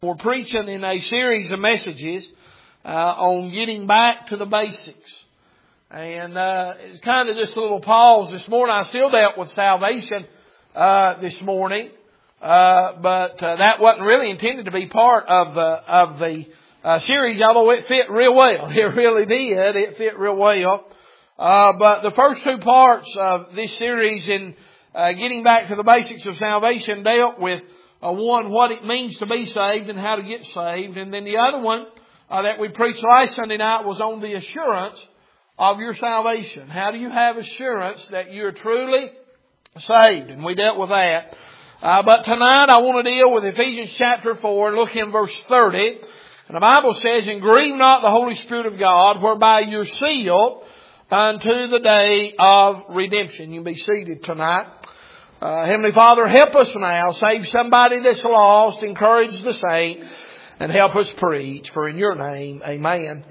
We're preaching in a series of messages on getting back to the basics. And it's kind of just a little pause this morning. I still dealt with salvation this morning, but that wasn't really intended to be part of the series, although it fit real well. It really did. It fit real well. But the first two parts of this series in getting back to the basics of salvation dealt with one, what it means to be saved and how to get saved. And then the other one that we preached last Sunday night was on the assurance of your salvation. How do you have assurance that you're truly saved? And we dealt with that. But tonight I want to deal with Ephesians chapter 4, look in verse 30. And the Bible says, "And grieve not the Holy Spirit of God, whereby you're sealed unto the day of redemption." You can be seated tonight. Heavenly Father, help us now. Save somebody that's lost. Encourage the saint. And help us preach. For in your name, amen.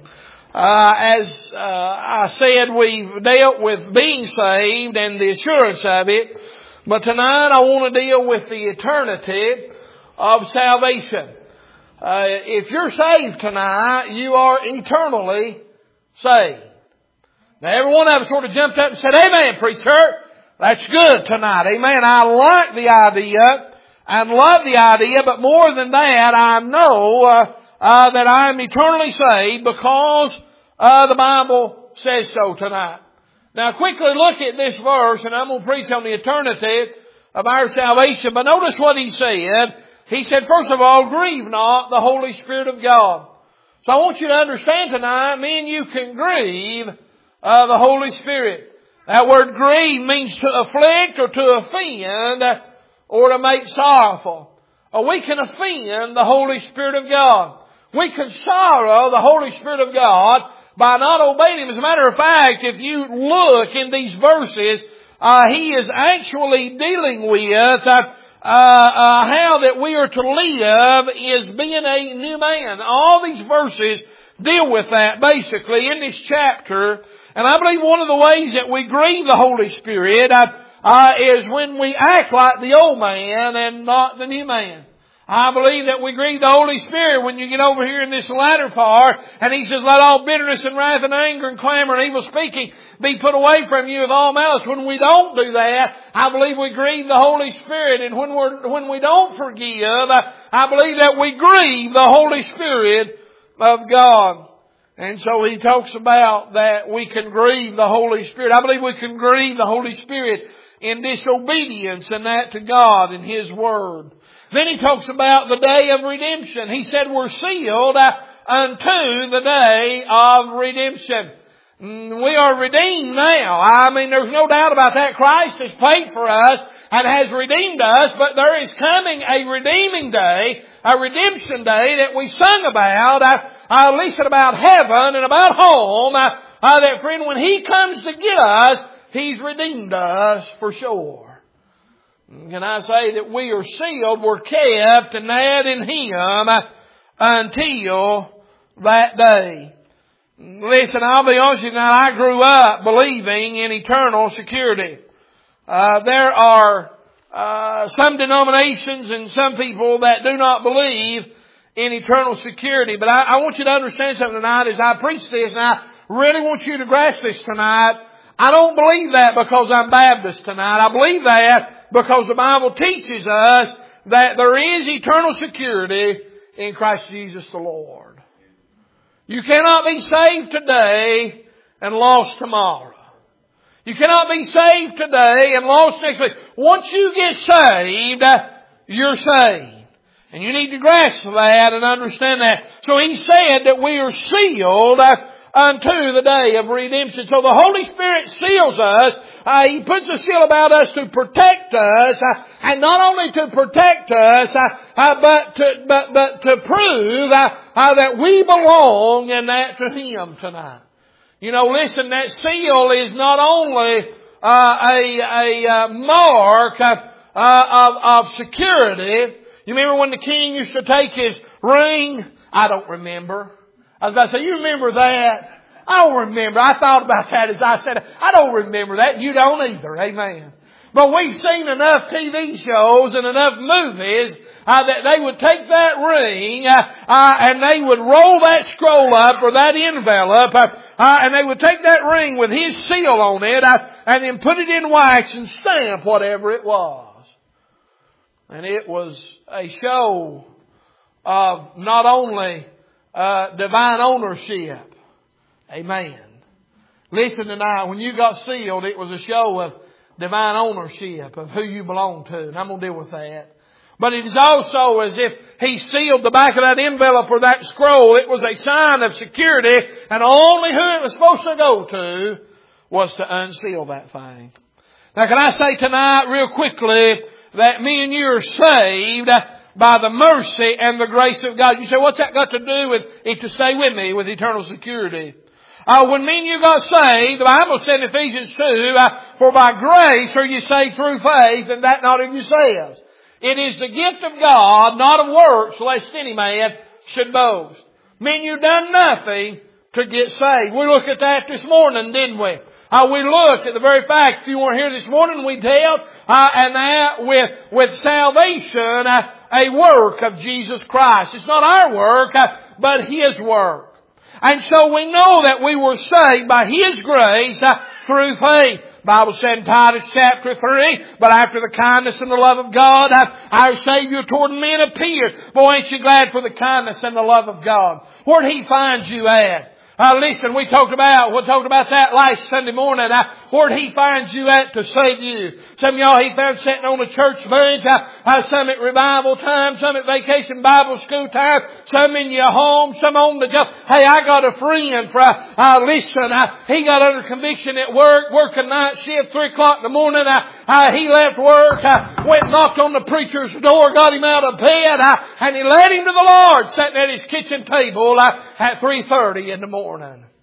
As I said, we've dealt with being saved and the assurance of it. But tonight I want to deal with the eternity of salvation. If you're saved tonight, you are eternally saved. Now every one of us sort of jumped up and said, "Amen, preacher." That's good tonight. Amen. I like the idea and love the idea, but more than that, I know that I'm eternally saved because the Bible says so tonight. Now quickly look at this verse, and I'm going to preach on the eternity of our salvation. But notice what he said. He said, first of all, grieve not the Holy Spirit of God. So I want you to understand tonight, me and you can grieve the Holy Spirit. That word grieve means to afflict or to offend or to make sorrowful. Or we can offend the Holy Spirit of God. We can sorrow the Holy Spirit of God by not obeying Him. As a matter of fact, if you look in these verses, He is actually dealing with how that we are to live is being a new man. All these verses deal with that basically in this chapter. And I believe one of the ways that we grieve the Holy Spirit is when we act like the old man and not the new man. I believe that we grieve the Holy Spirit when you get over here in this latter part, and He says, "Let all bitterness and wrath and anger and clamor and evil speaking be put away from you with all malice." When we don't do that, I believe we grieve the Holy Spirit. And when we don't forgive, I believe that we grieve the Holy Spirit of God. And so he talks about that we can grieve the Holy Spirit. I believe we can grieve the Holy Spirit in disobedience and that to God and His Word. Then he talks about the day of redemption. He said we're sealed unto the day of redemption. We are redeemed now. I mean, there's no doubt about that. Christ has paid for us and has redeemed us, but there is coming a redeeming day, a redemption day that we sung about, at least about heaven and about home, that friend, when He comes to get us, He's redeemed us for sure. Can I say that we are sealed, we're kept, and that in Him until that day. Listen, I'll be honest with you now, I grew up believing in eternal security. There are some denominations and some people that do not believe in eternal security. But I want you to understand something tonight as I preach this, and I really want you to grasp this tonight. I don't believe that because I'm Baptist tonight. I believe that because the Bible teaches us that there is eternal security in Christ Jesus the Lord. You cannot be saved today and lost tomorrow. You cannot be saved today and lost next week. Once you get saved, you're saved. And you need to grasp that and understand that. So he said that we are sealed unto the day of redemption. So the Holy Spirit seals us. He puts a seal about us to protect us. And not only to protect us, but to prove that we belong and that to Him tonight. You know, listen, that seal is not only a mark of security. You remember when the king used to take his ring? I don't remember. I was about to say, you remember that? I don't remember. I thought about that as I said, I don't remember that. You don't either. Amen. But we've seen enough TV shows and enough movies that they would take that ring and they would roll that scroll up or that envelope and they would take that ring with His seal on it and then put it in wax and stamp whatever it was. And it was a show of not only divine ownership. Amen. Listen tonight, when you got sealed, it was a show of divine ownership of who you belong to. And I'm going to deal with that. But it is also as if He sealed the back of that envelope or that scroll. It was a sign of security, and only who it was supposed to go to was to unseal that thing. Now can I say tonight real quickly that me and you are saved by the mercy and the grace of God. You say, what's that got to do with it? To stay with me with eternal security? When me and you got saved, the Bible said in Ephesians 2, for by grace are you saved through faith, and that not of yourselves. It is the gift of God, not of works, lest any man should boast. Me and you done nothing to get saved. We looked at that this morning, didn't we? We looked at the very fact, if you weren't here this morning, we dealt, and that with salvation, a work of Jesus Christ. It's not our work, but His work. And so we know that we were saved by His grace through faith. The Bible said in Titus chapter 3, but after the kindness and the love of God, our Savior toward men appeared. Boy, ain't you glad for the kindness and the love of God. Where'd He find you at? Listen, we talked about that last Sunday morning. Where'd He find you at to save you? Some of y'all He found sitting on a church bench, some at revival time, some at vacation Bible school time, some in your home, some on the job. Hey, I got a friend listen, he got under conviction at work, working night shift, 3 o'clock in the morning. He left work, went and knocked on the preacher's door, got him out of bed, and he led him to the Lord, sitting at his kitchen table at 3:30 in the morning.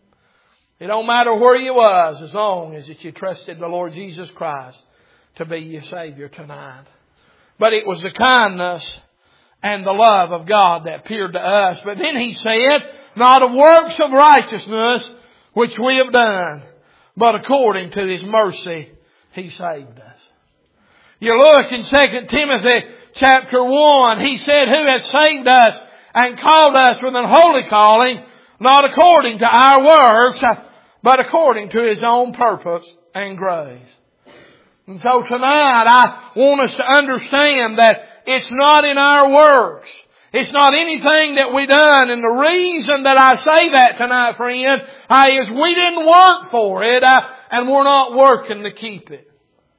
It don't matter where you was as long as that you trusted the Lord Jesus Christ to be your Savior tonight. But it was the kindness and the love of God that appeared to us. But then He said, not of works of righteousness which we have done, but according to His mercy He saved us. You look in 2 Timothy chapter 1, He said, who has saved us and called us with an holy calling, not according to our works, but according to His own purpose and grace. And so tonight I want us to understand that it's not in our works. It's not anything that we done. And the reason that I say that tonight, friend, is we didn't work for it, and we're not working to keep it.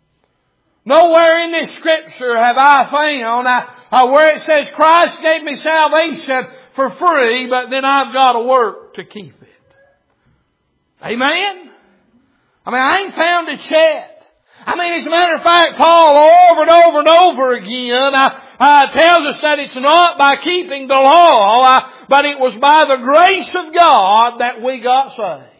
Nowhere in this Scripture have I found where it says Christ gave me salvation for free, but then I've got to work to keep it. Amen? I ain't found it yet. As a matter of fact, Paul over and over and over again tells us that it's not by keeping the law, but it was by the grace of God that we got saved.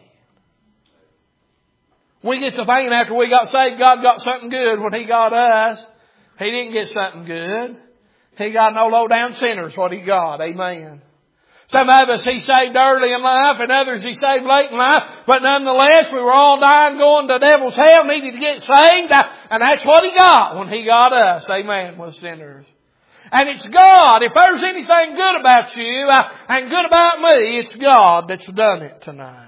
We get to thinking after we got saved, God got something good when He got us. He didn't get something good. He got no low-down sinners what He got. Amen. Some of us He saved early in life, and others He saved late in life. But nonetheless, we were all dying, going to the devil's hell, needed to get saved. And that's what He got when He got us. Amen, with sinners. And it's God. If there's anything good about you and good about me, it's God that's done it tonight.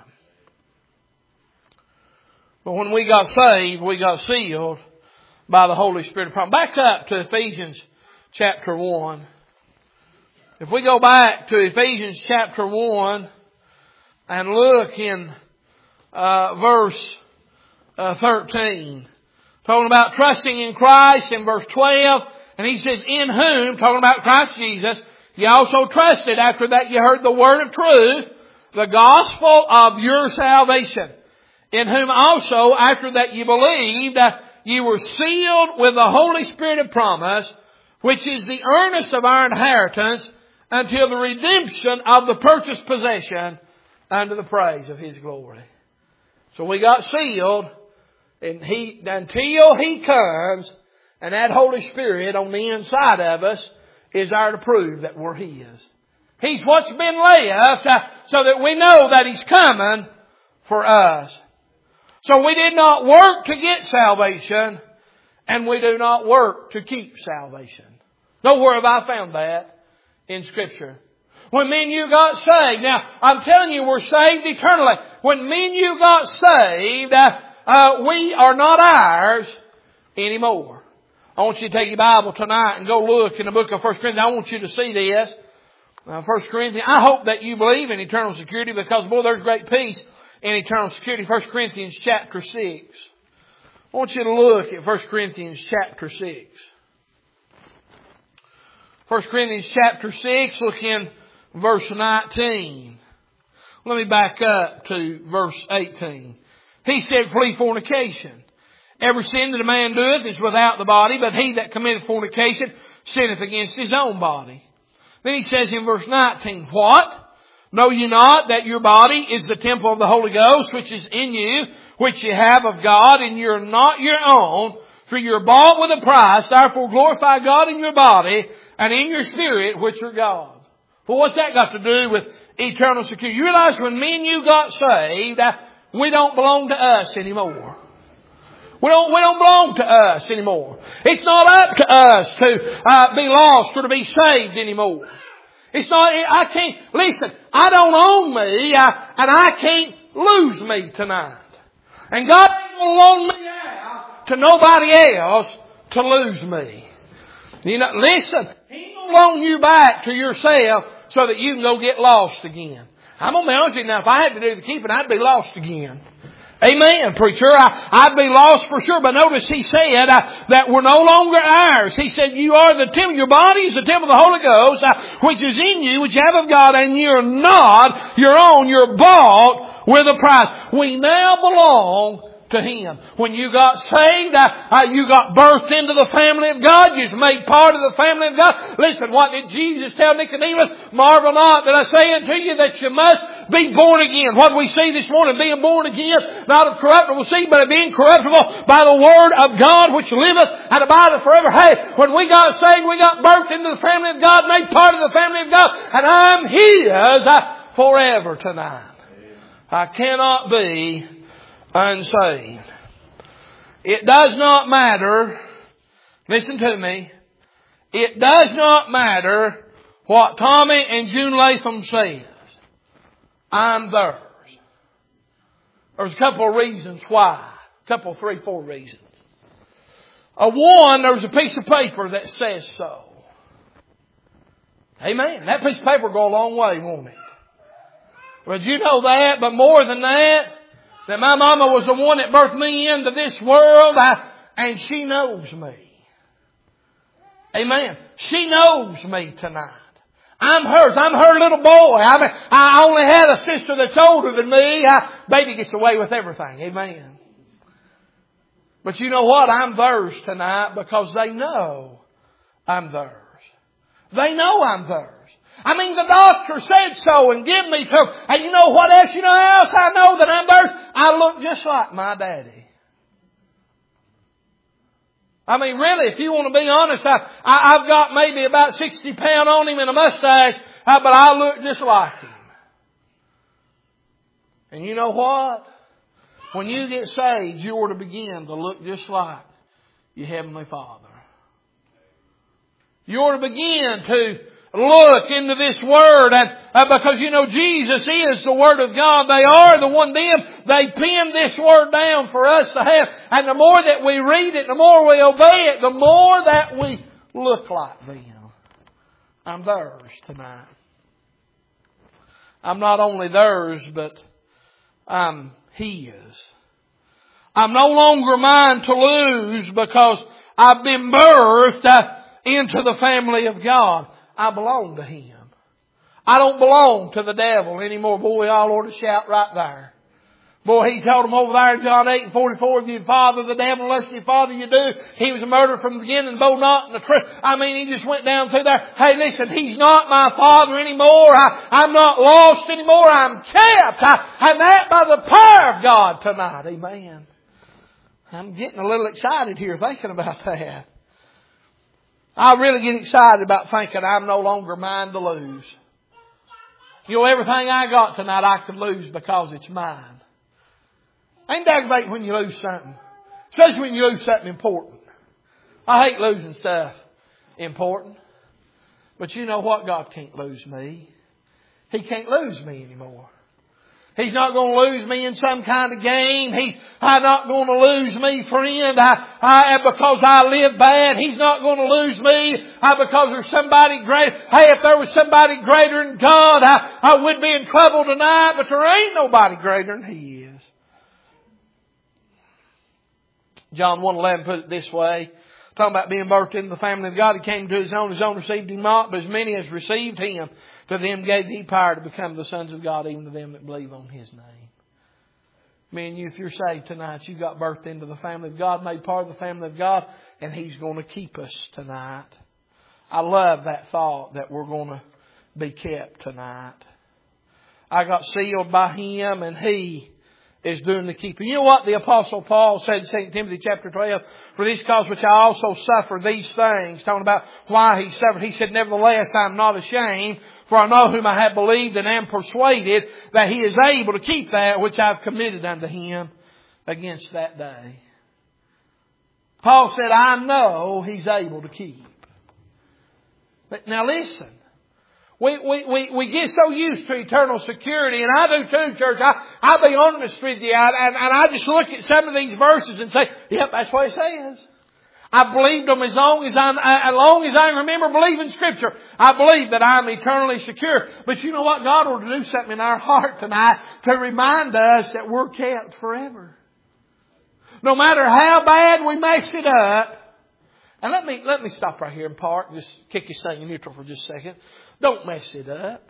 But when we got saved, we got sealed by the Holy Spirit of promise. Back up to Ephesians chapter 1. If we go back to Ephesians chapter 1 and look in verse 13, talking about trusting in Christ in verse 12, and he says, in whom, talking about Christ Jesus, you also trusted after that you heard the word of truth, the gospel of your salvation. In whom also, after that you believed, you were sealed with the Holy Spirit of promise, which is the earnest of our inheritance until the redemption of the purchased possession unto the praise of His glory. So we got sealed, and until He comes, and that Holy Spirit on the inside of us is there to prove that we're His. He's what's been left so that we know that He's coming for us. So we did not work to get salvation, and we do not work to keep salvation. Nowhere have I found that in Scripture. When me and you got saved, now I'm telling you we're saved eternally. When me and you got saved, we are not ours anymore. I want you to take your Bible tonight and go look in the book of 1 Corinthians. I want you to see this. 1 Corinthians. I hope that you believe in eternal security because, boy, there's great peace in eternal security. 1 Corinthians chapter 6. I want you to look at 1 Corinthians chapter 6. 1 Corinthians chapter 6, look in verse 19. Let me back up to verse 18. He said, flee fornication. Every sin that a man doeth is without the body, but he that committeth fornication sinneth against his own body. Then he says in verse 19, what? Know ye not that your body is the temple of the Holy Ghost, which is in you, which ye have of God, and you're not your own, for you're bought with a price. Therefore glorify God in your body and in your spirit, which are God's. Well, what's that got to do with eternal security? You realize when me and you got saved, we don't belong to us anymore. We don't belong to us anymore. It's not up to us to be lost or to be saved anymore. It's not, I can't, listen, I don't own me, and I can't lose me tonight. And God ain't going to loan me out to nobody else to lose me. You know, listen, He ain't going to loan you back to yourself so that you can go get lost again. I'm going to be honest with you now, if I had to do the keeping, I'd be lost again. Amen, preacher. I'd be lost for sure. But notice he said that we're no longer ours. He said, you are the temple, your body is the temple of the Holy Ghost, which is in you, which you have of God, and you're not your own. You're bought with a price. We now belong to Him. When you got saved, you got birthed into the family of God. You was made part of the family of God. Listen, what did Jesus tell Nicodemus? Marvel not that I say unto you that you must be born again. What we see this morning, being born again, not of corruptible seed, but of incorruptible by the Word of God, which liveth and abideth forever. Hey, when we got saved, we got birthed into the family of God, made part of the family of God, and I'm His forever tonight. I cannot be unsaved. It does not matter, listen to me, it does not matter what Tommy and June Latham says. I'm theirs. There's a couple of reasons why. A couple, 3, 4 reasons. One, there's a piece of paper that says so. Amen. That piece of paper will go a long way, won't it? But you know that, but more than that my mama was the one that birthed me into this world, and she knows me. Amen. She knows me tonight. I'm hers. I'm her little boy. I only had a sister that's older than me. Baby gets away with everything. Amen. But you know what? I'm theirs tonight because they know I'm theirs. They know I'm theirs. I mean, the doctor said so and give me to them. And you know what else? You know how else I know that I'm theirs? I look just like my daddy. I mean, really, if you want to be honest, I've got maybe about 60 pounds on him and a mustache, but I look just like him. And you know what? When you get saved, you are to begin to look just like your Heavenly Father. You are to begin to look into this Word, and because you know Jesus is the Word of God. They are the one they penned this Word down for us to have. And the more that we read it, the more we obey it, the more that we look like them. I'm theirs tonight. I'm not only theirs, but I'm His. I'm no longer mine to lose because I've been birthed into the family of God. I belong to Him. I don't belong to the devil anymore. Boy, we all ought to shout right there. Boy, He told them over there in John 8:44, if you father the devil, unless you father you do. He was a murderer from the beginning, both not in the truth. I mean, he just went down through there. Hey, listen, He's not my father anymore. I'm not lost anymore. I'm kept. I'm that by the power of God tonight. Amen. I'm getting a little excited here thinking about that. I really get excited about thinking I'm no longer mine to lose. You know, everything I got tonight I could lose because it's mine. Ain't that aggravating when you lose something? Especially when you lose something important. I hate losing stuff important. But you know what? God can't lose me. He can't lose me anymore. He's not going to lose me in some kind of game. He's not going to lose me, friend, because I live bad. He's not going to lose me because there's somebody great. Hey, if there was somebody greater than God, I would be in trouble tonight, but there ain't nobody greater than He is. John 1:11 put it this way. Talking about being birthed into the family of God. He came to His own received Him not, but as many as received Him, to them gave He power to become the sons of God, even to them that believe on His name. Me and you, if you're saved tonight, you got birthed into the family of God, made part of the family of God, and He's going to keep us tonight. I love that thought that we're going to be kept tonight. I got sealed by Him, and He is doing the keeping. You know what the Apostle Paul said in 2 Timothy chapter 12? For this cause which I also suffer these things. Talking about why he suffered. He said, nevertheless, I am not ashamed, for I know whom I have believed and am persuaded that He is able to keep that which I have committed unto Him against that day. Paul said, I know He's able to keep. But now listen. We get so used to eternal security, and I do too, church. I'll be honest with you, and I just look at some of these verses and say, yep, that's what it says. I believed them as long as I remember believing Scripture. I believe that I'm eternally secure. But you know what? God will do something in our heart tonight to remind us that we're kept forever. No matter how bad we mess it up. And let me stop right here and park. Just kick this thing in neutral for just a second. Don't mess it up.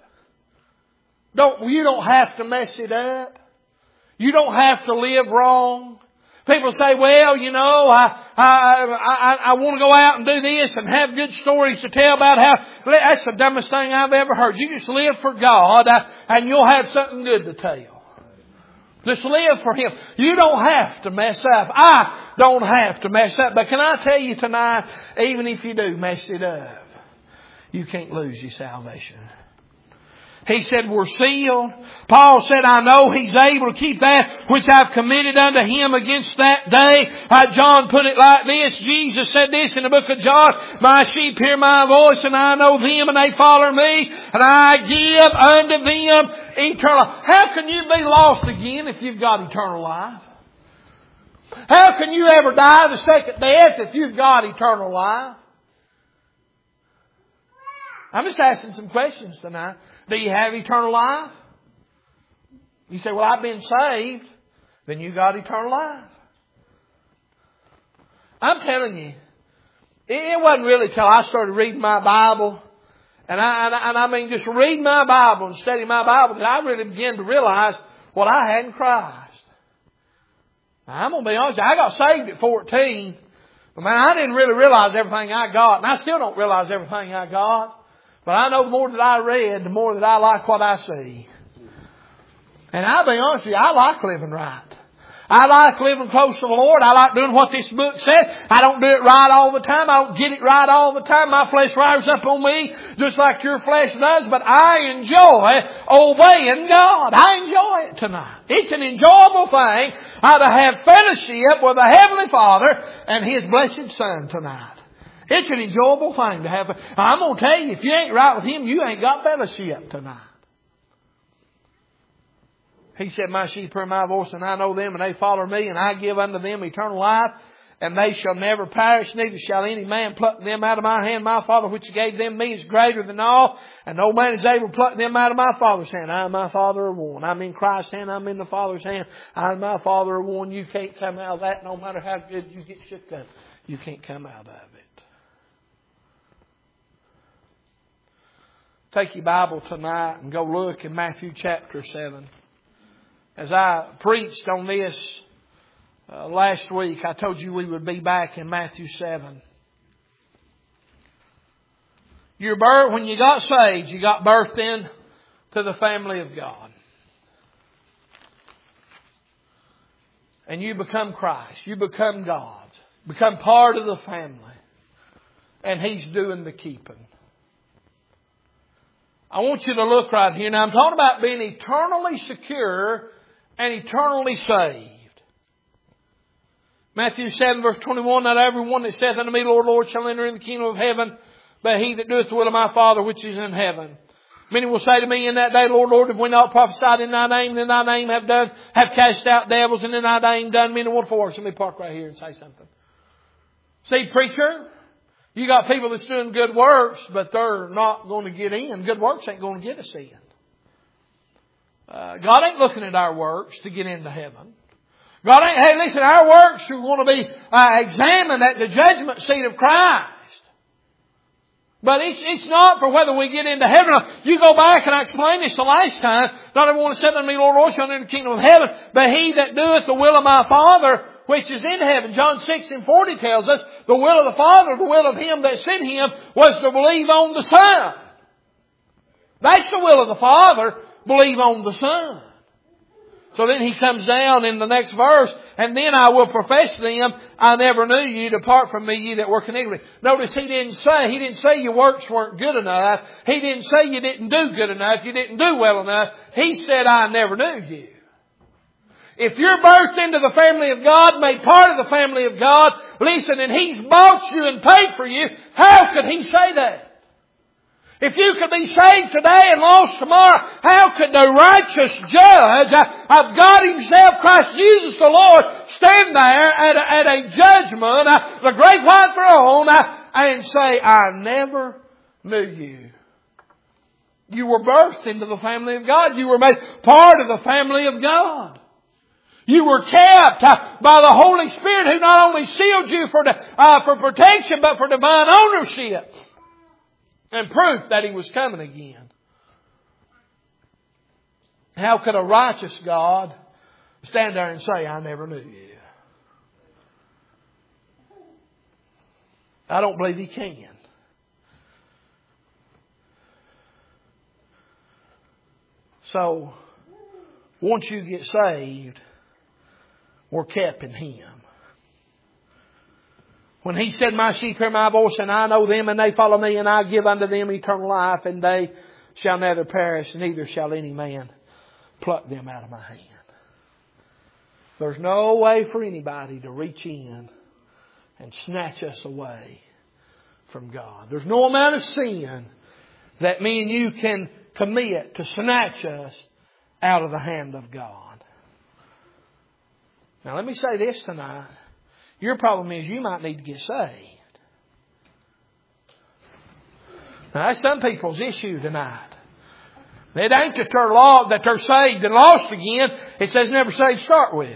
You don't have to mess it up. You don't have to live wrong. People say, well, you know, I want to go out and do this and have good stories to tell about how. That's the dumbest thing I've ever heard. You just live for God and you'll have something good to tell. Just live for Him. You don't have to mess up. I don't have to mess up. But can I tell you tonight, even if you do mess it up, you can't lose your salvation. He said, we're sealed. Paul said, I know He's able to keep that which I've committed unto Him against that day. John put it like this. Jesus said this in the book of John. My sheep hear my voice, and I know them, and they follow me, and I give unto them eternal life. How can you be lost again if you've got eternal life? How can you ever die the second death if you've got eternal life? I'm just asking some questions tonight. Do you have eternal life? You say, well, I've been saved. Then you got eternal life. I'm telling you, it wasn't really till I started reading my Bible, and I mean just reading my Bible and studying my Bible, that I really began to realize what I had in Christ. Now, I'm going to be honest, I got saved at 14, but man, I didn't really realize everything I got, and I still don't realize everything I got. But I know the more that I read, the more that I like what I see. And I'll be honest with you, I like living right. I like living close to the Lord. I like doing what this book says. I don't do it right all the time. I don't get it right all the time. My flesh rises up on me just like your flesh does. But I enjoy obeying God. I enjoy it tonight. It's an enjoyable thing to have fellowship with the Heavenly Father and His blessed Son tonight. It's an enjoyable thing to have. I'm going to tell you, if you ain't right with Him, you ain't got fellowship tonight. He said, my sheep hear my voice, and I know them, and they follow me, and I give unto them eternal life, and they shall never perish, neither shall any man pluck them out of my hand. My Father which gave them me is greater than all, and no man is able to pluck them out of my Father's hand. I and my Father are one. I'm in Christ's hand, I'm in the Father's hand. I and my Father are one. You can't come out of that, no matter how good you get shook up. You can't come out of it. Take your Bible tonight and go look in Matthew chapter 7. As I preached on this last week, I told you we would be back in Matthew 7. When you got saved, you got birthed into the family of God. And you become Christ. You become God's. Become part of the family. And He's doing the keeping. I want you to look right here. Now I'm talking about being eternally secure and eternally saved. Matthew 7 verse 21, not everyone that saith unto me, Lord, Lord, shall enter in the kingdom of heaven, but he that doeth the will of my Father which is in heaven. Many will say to me in that day, Lord, Lord, have we not prophesied in Thy name, and in Thy name have cast out devils, and in Thy name done many wonderful works? Let me park right here and say something. See, preacher, you got people that's doing good works, but they're not going to get in. Good works ain't going to get us in. God ain't looking at our works to get into heaven. God ain't, hey, listen, our works are going to be examined at the judgment seat of Christ. But it's not for whether we get into heaven. You go back, and I explained this the last time. Not everyone said unto me, Lord, Lord, shall enter the kingdom of heaven, but he that doeth the will of my Father which is in heaven. John 6:40 tells us the will of the Father, the will of Him that sent Him, was to believe on the Son. That's the will of the Father, believe on the Son. So then He comes down in the next verse, and then I will profess them, I never knew you, depart from me, ye that work iniquity. Notice He didn't say your works weren't good enough. He didn't say you didn't do good enough, you didn't do well enough. He said, I never knew you. If you're birthed into the family of God, made part of the family of God, listen, and He's bought you and paid for you, how could He say that? If you could be saved today and lost tomorrow, how could the righteous judge of God Himself, Christ Jesus the Lord, stand there at a judgment, the great white throne, and say, I never knew you? You were birthed into the family of God. You were made part of the family of God. You were kept by the Holy Spirit, who not only sealed you for protection, but for divine ownership and proof that He was coming again. How could a righteous God stand there and say, I never knew you? I don't believe He can. So, once you get saved, we're kept in Him. When He said, my sheep hear my voice, and I know them, and they follow me, and I give unto them eternal life, and they shall never perish, neither shall any man pluck them out of my hand. There's no way for anybody to reach in and snatch us away from God. There's no amount of sin that me and you can commit to snatch us out of the hand of God. Now let me say this tonight. Your problem is you might need to get saved. Now that's some people's issue tonight. It ain't that they're saved and lost again. It says never saved to start with.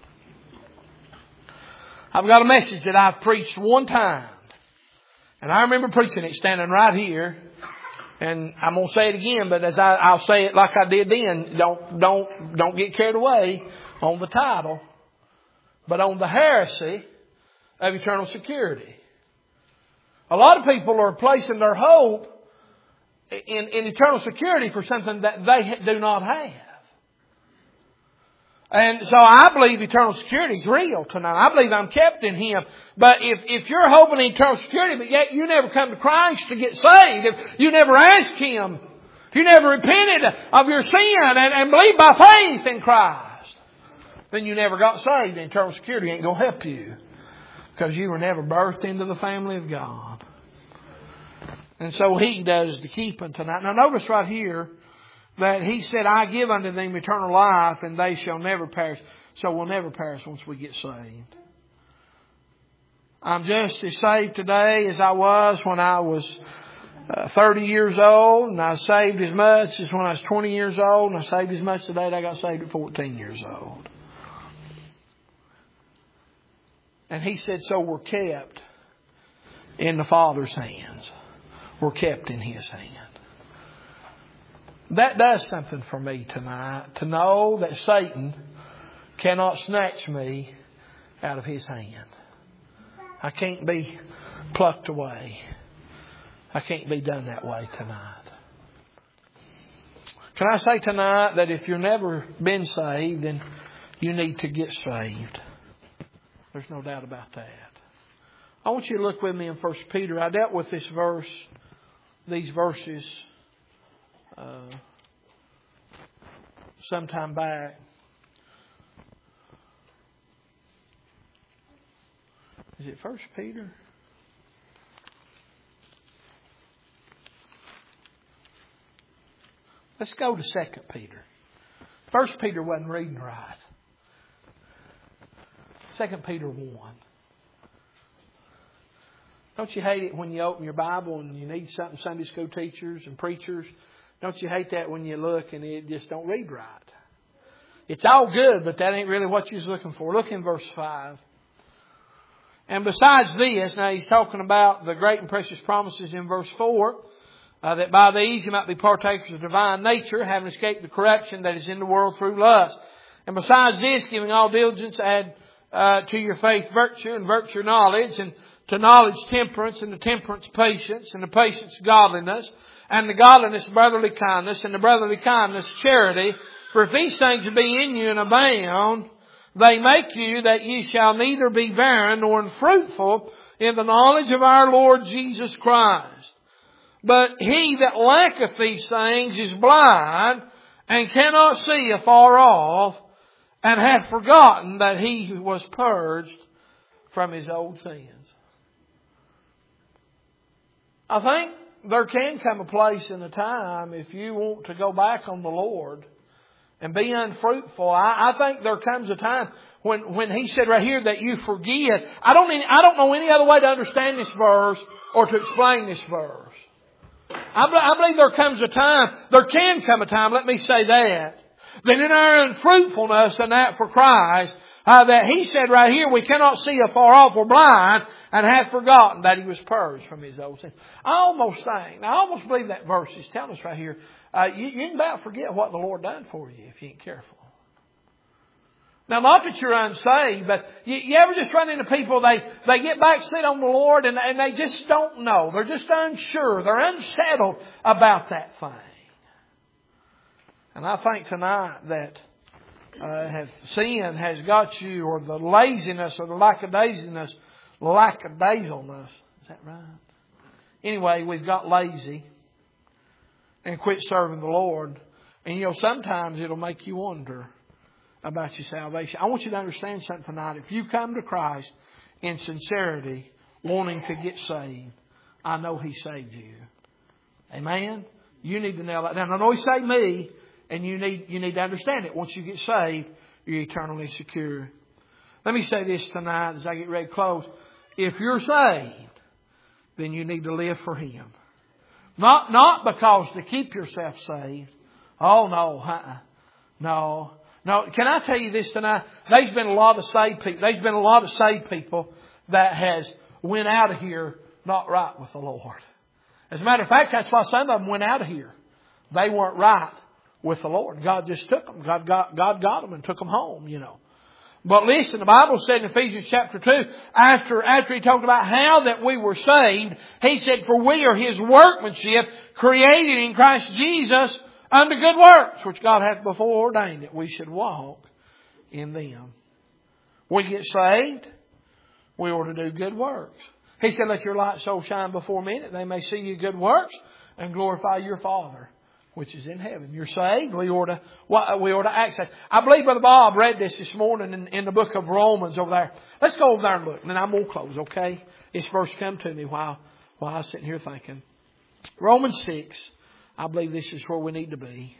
I've got a message that I've preached one time. And I remember preaching it standing right here. And I'm going to say it again, but as I'll say it like I did then. Don't get carried away on the title, but on the heresy of eternal security. A lot of people are placing their hope in eternal security for something that they do not have. And so I believe eternal security is real tonight. I believe I'm kept in Him. But if you're hoping in eternal security, but yet you never come to Christ to get saved, if you never ask Him, if you never repented of your sin and believe by faith in Christ, then you never got saved. Eternal security ain't going to help you, because you were never birthed into the family of God. And so He does the keeping tonight. Now notice right here that He said, I give unto them eternal life, and they shall never perish. So we'll never perish once we get saved. I'm just as saved today as I was when I was 30 years old, and I saved as much as when I was 20 years old, and I saved as much today as I got saved at 14 years old. And He said, so we're kept in the Father's hands. We're kept in His hand. That does something for me tonight, to know that Satan cannot snatch me out of His hand. I can't be plucked away. I can't be done that way tonight. Can I say tonight that if you've never been saved, then you need to get saved. There's no doubt about that. I want you to look with me in 1 Peter. I dealt with these verses sometime back. Is it 1 Peter? Let's go to 2 Peter. 1 Peter wasn't reading right. 2 Peter 1. Don't you hate it when you open your Bible and you need something, Sunday school teachers and preachers? Don't you hate that when you look and it just don't read right? It's all good, but that ain't really what you're looking for. Look in verse 5. And besides this, now he's talking about the great and precious promises in verse 4, that by these you might be partakers of divine nature, having escaped the corruption that is in the world through lust. And besides this, giving all diligence, add to your faith virtue, and virtue knowledge, and to knowledge temperance, and to temperance patience, and to patience godliness, and to godliness brotherly kindness, and to brotherly kindness charity. For if these things be in you and abound, they make you that ye shall neither be barren nor unfruitful in the knowledge of our Lord Jesus Christ. But he that lacketh these things is blind, and cannot see afar off, and hath forgotten that he was purged from his old sins. I think there can come a place and a time if you want to go back on the Lord and be unfruitful. I think there comes a time when he said right here that you forget. I don't know any other way to understand this verse or to explain this verse. I believe there can come a time, let me say that in our unfruitfulness and that for Christ, that he said right here, we cannot see afar off, we're blind, and have forgotten that he was purged from his old sins. I almost believe that verse is telling us right here, you can about forget what the Lord done for you if you ain't careful. Now, not that you're unsaved, but you ever just run into people, they get backslid on the Lord and they just don't know. They're just unsure. They're unsettled about that thing. And I think tonight that sin has got you, or the laziness or the lackadaisicalness. Is that right? Anyway, we've got lazy and quit serving the Lord. And sometimes it'll make you wonder about your salvation. I want you to understand something tonight. If you come to Christ in sincerity, wanting to get saved, I know He saved you. Amen? You need to nail that down. I know He saved me, and you need to understand it. Once you get saved, you're eternally secure. Let me say this tonight as I get ready to close. If you're saved, then you need to live for Him. Not because to keep yourself saved. Oh, no. No. Can I tell you this tonight? There's been a lot of saved people that has went out of here not right with the Lord. As a matter of fact, that's why some of them went out of here. They weren't right with the Lord. God just took them. God got them and took them home, But listen, the Bible said in Ephesians chapter 2, after He talked about how that we were saved, He said, for we are His workmanship, created in Christ Jesus unto good works, which God hath before ordained that we should walk in them. We get saved, we ought to do good works. He said, let your light so shine before men that they may see your good works and glorify your Father which is in heaven. You're saved. We ought to act saved. I believe Brother Bob read this morning in the book of Romans over there. Let's go over there and look, and then I'm going to close, okay? This verse come to me while I was sitting here thinking. Romans 6. I believe this is where we need to be.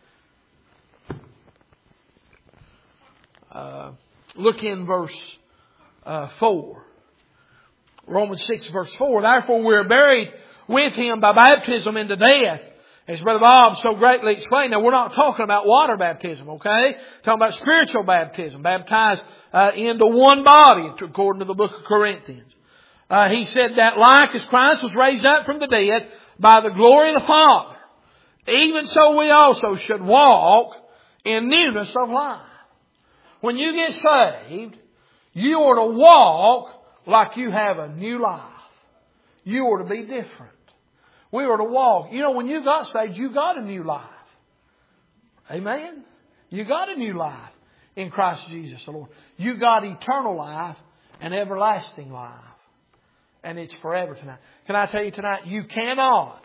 Look in verse 4. Romans 6 verse 4. Therefore we are buried with Him by baptism into death. As Brother Bob so greatly explained, now we're not talking about water baptism, okay? Talking about spiritual baptism, baptized into one body, according to the book of Corinthians. He said that like as Christ was raised up from the dead by the glory of the Father, even so we also should walk in newness of life. When you get saved, you ought to walk like you have a new life. You ought to be different. We ought to walk. When you got saved, you got a new life. Amen? You got a new life in Christ Jesus the Lord. You got eternal life and everlasting life. And it's forever tonight. Can I tell you tonight, you cannot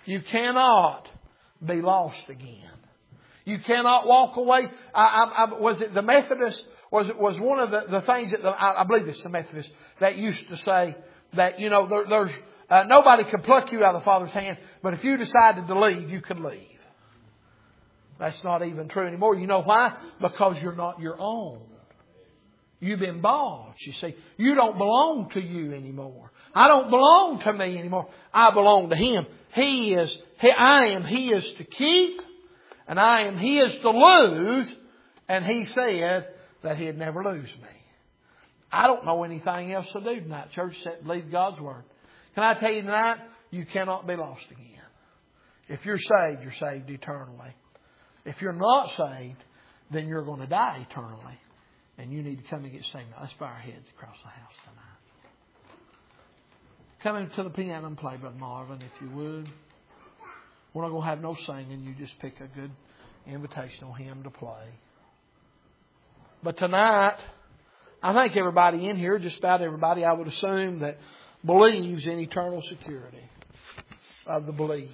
be lost again. You cannot walk away. Was it the Methodist? Was one of the things that I believe it's the Methodist that used to say that there's nobody can pluck you out of the Father's hand, but if you decided to leave, you could leave. That's not even true anymore. You know why? Because you're not your own. You've been bought, you see. You don't belong to you anymore. I don't belong to me anymore. I belong to Him. I am His to keep, and I am His to lose. And He said that He'd never lose me. I don't know anything else to do tonight, church, except believe God's Word. Can I tell you tonight, you cannot be lost again. If you're saved eternally. If you're not saved, then you're going to die eternally. And you need to come and get saved. Now, let's bow our heads across the house tonight. Come into the piano and play, Brother Marvin, if you would. We're not going to have no singing. You just pick a good invitational hymn to play. But tonight, I think everybody in here, just about everybody, I would assume, that believes in eternal security of the believer.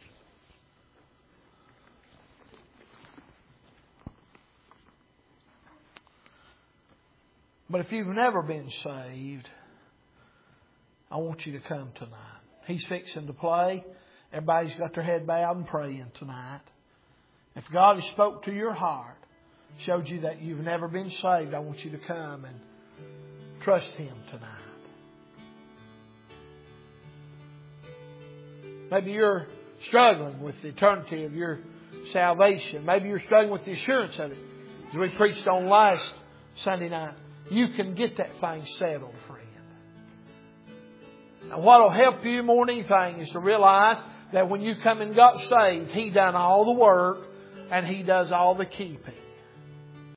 But if you've never been saved, I want you to come tonight. He's fixing to play. Everybody's got their head bowed and praying tonight. If God has spoke to your heart, showed you that you've never been saved, I want you to come and trust Him tonight. Maybe you're struggling with the eternity of your salvation. Maybe you're struggling with the assurance of it. As we preached on last Sunday night, you can get that thing settled, friend. Now, what will help you more than anything is to realize that when you come and got saved, He done all the work and He does all the keeping.